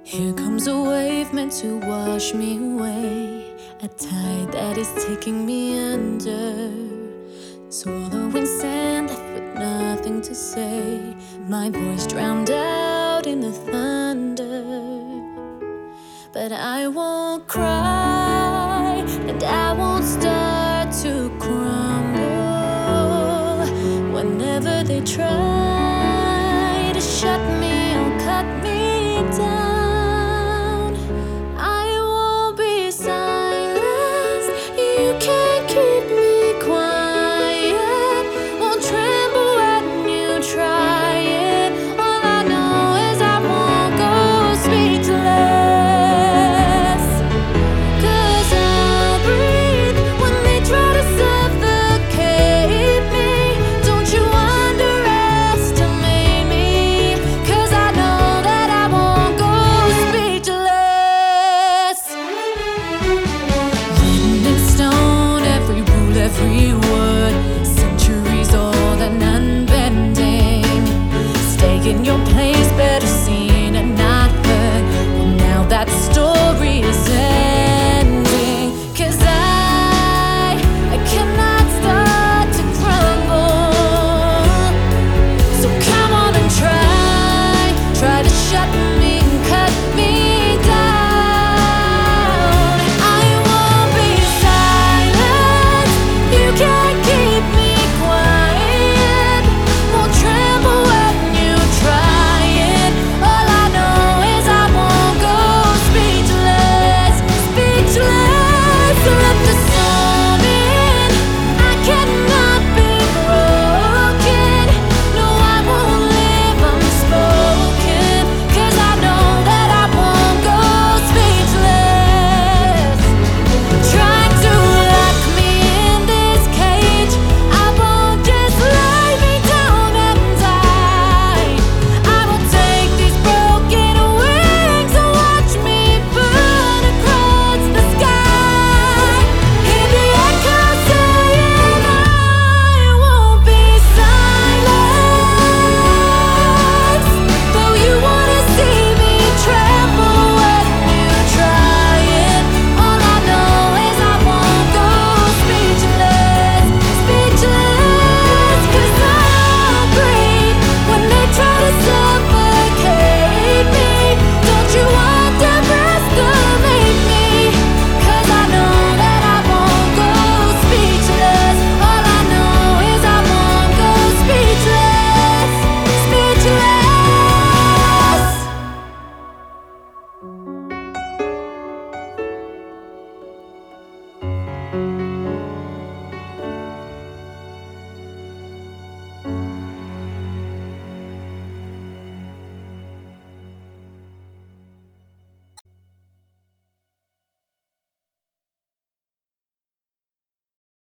Here comes a wave meant to wash me away, a tide that is taking me under, swallowing sand left with nothing to say, my voice drowned out in the thunder. But I won't cry, and I won't start to crumble whenever they try.